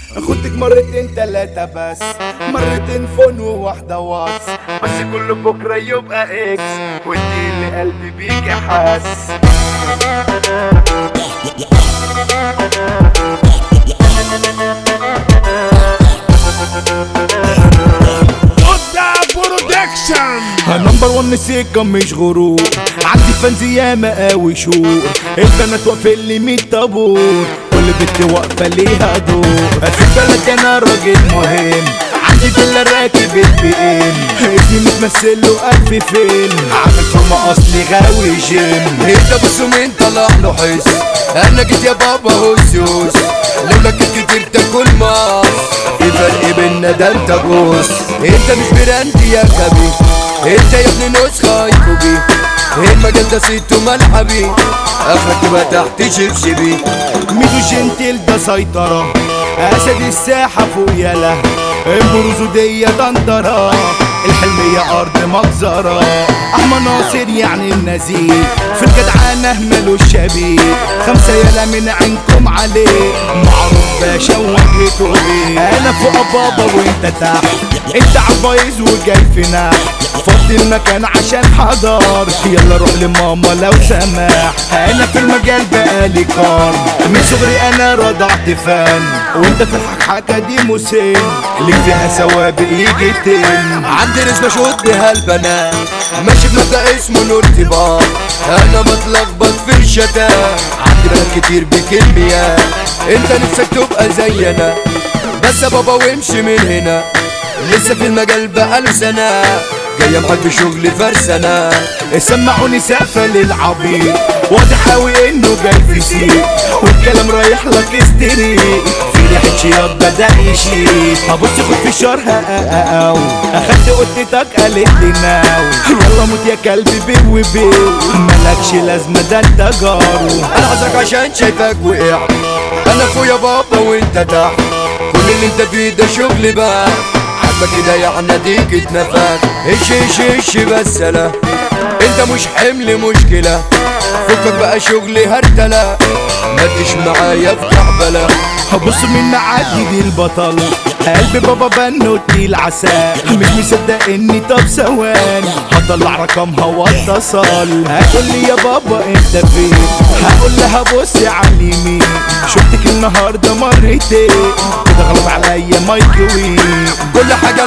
خدتك مرتين تلاتة بس، مرتين فون وواحدة واتس، بس كل بكرة يبقى اكس، وانتي اللي قلبي بيكي حاس. نمبر 1 سكة مش غرور، عندي فانز ياما قوي شور، البنات واقفة لي 100 طابور، كل بنت واقفة ليها دور، في البلد انا راجل مهم، عندي فيلا راكب البي ام، اسمي متمثل له 1000 فيلم، عامل فورمة اصلي غاوي جيم. انت بصوا مين طلع له حس، انا جيت يا بابا هوس هوس، لولا كنت كتير تاكل ماس، في فرق بينا ده انت بوس، انت مش براندي يا غبي، انت يا ابني نسخة ايكوبي، المجال ده صيته ملعبي، اخرك تبقى تحت شبشبي. ميدو جنتل ده سيطرة، اسد الساحة فوق يلا، امبروزو دي دندرة، الحلمية ارض مجزرة، احمد ناصر يعني النزيه، في الجدعانة مالوش شبيه، 5 يلا من عينكم عليه، معروف باشا وجهته ايه، انا فوق بابا وانت تحت، انت عالبايظ وجاي في نح، فضي المكان عشان حضر، يلا روح لماما لو سمح، انا في المجال بقالي كار، من صغري انا رضعت فان، وانت في الحكحكة دي مسن، اللي فيها سوابق يجي تن، عندي نسبة شوط بها البنات، ماشي بمبدأ اسمه الارتباط، انا بتلخبط في الشتات، عندي بنات كتير بكميات، انت نفسك تبقى زينا، بس يا بابا وامشي من هنا، لسه في المجال بقاله سنة، جاية معاك بشغل فرسنة، سمعوني سقفة للعبيط، واضح اوي انه جاي في سيق، والكلام رايح لك استريق، في ريحة شياط بدأ يشيط، هبص خد في شهرها او اخدت قطتك قالت لي ناو، يلا موت يا كلبي بيو وبيو، مالكش لازمة ده انت جارو، انا عايزك عشان شايفك وقعت، انا فوق يا بابا وانت تحت، كل اللي انت فيه ده شغل بقى، عاجبك كده يعني اديك اتنفخ، ايش بس لا، انت مش حمل مشكلة، فكك بقى شغلي هرتلة، ما تجيش معايا في كعبلة، هبص من معادي دي البطل، قلب بابا بنوتي العسل، مش مصدق اني طب ثواني هطلع رقمها واتصل، هتقول لي يا بابا انت فين، هقول لها بصي على اليمين، شفتك النهارده مرتين، كده غلط عليا مايكرويف، كل حاجة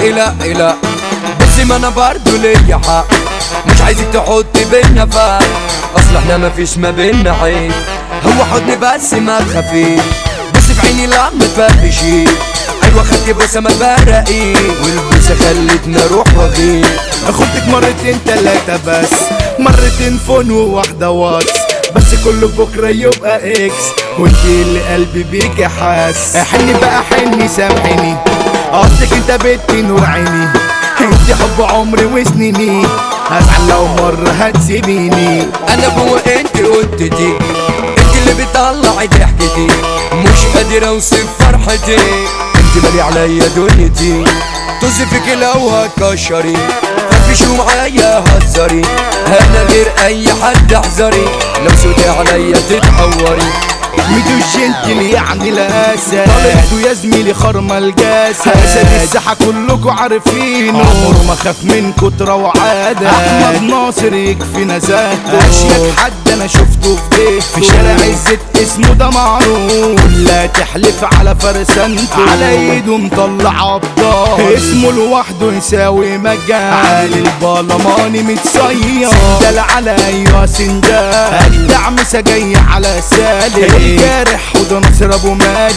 لا بس ما انا برضو ليا حق، مش عايزك تحط بينا فرق، اصل احنا مفيش ما بينا عيب، هو حضن بس ما تخافيش، بص في عيني لا ما تفرفشيش، ايوه خدت بوسه ما تبرقيش، والبوسه خلتني اروح واغيب، خدتك مرتين تلاتة بس، مرتين فون وواحدة واتس، بس كل بكرة يبقى اكس، وانتي اللي قلبي بيكي حاس، حني بقى حني سامحني، قصدك انت بنتي نور عيني، انتي حب عمري وسنيني، هزعل لو مرة هتسيبيني، انا فوق انت قلتي، انت اللي بتطلعي ضحكتي، مش قادر اوصف فرحتي، انت مالي عليا دنيتي، طز فيك لو هتكشري، فرفشي معايا هزري، انا غير اي حد احذري، لو سوتي عليا تتعوري، ميدو جنتل يعني الاسد، طلعتوا يا زميلي خرمة الجسد، اسد الساحة كلكوا عارفينه، عمره ما خاف من كترة وعادة، احمد ناصر يكفي نزاهته، اشيك حد انا شفته في بيته، في شارع عزت اسمه ده معروف، لا تحلف على فرسانته، على ايده مطلع ابطال، اسمه لوحده يساوي مجال، علي البلماني متصير، سندال على ايوه سندال، الدعمسة جاي على سالي، جارح وده نصر ابو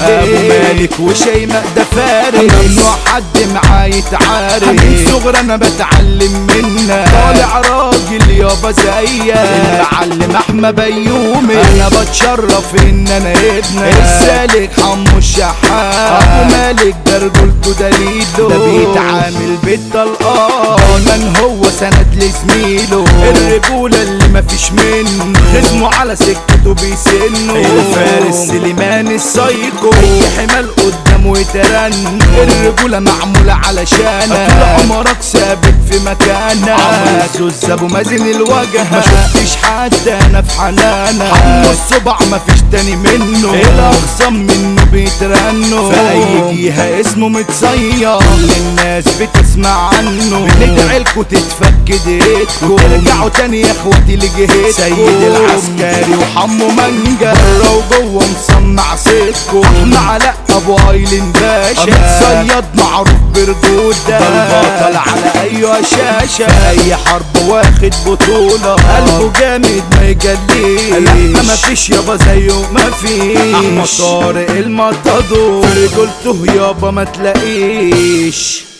مالك وشيماء ده فارس، ممنوع حد معاه يتعارك، من صغر انا بتعلم منك، طالع راجل يابا زيك، المعلم احمد بيومي، انا بتشرف ان انا ابنك، السالك حمو الشحات، ابو مالك ده رجولته دليله، ده بيتعامل بالطلقات، من هو سند لزميله، الرجولة اللي مفيش منه، خصمه على سكته بيسنه، فارس سليمان السايكو، اي حمال قدامه يترن، الرجولة معمولة علشانك، طول عمرك ثابت في مكانك، عمرو زوز ابو مازن الوجه، ما شفتش حد انا في حنانك، حمو الصبع مفيش تاني منه، الاخصم منه بيترن، عنه، في اي جهة اسمه متصير، كل الناس بتسمع عنه. بندعي لكم تتفك ايديكم وترجعوا تاني يا اخواتي لجهتكم. سيد العسكري وحمو منجا بره وجوه مصنع صيتكم. احنا علاء ابو ايلين باشا صياد معروف برجولة، ده البطل على اي شاشة، في اي حرب واخد بطولة، قلبه جامد ما يجليش، لا مفيش يابا زيه مفيش. احمد طارق المطادور في رجولته يابا ما تلاقيش.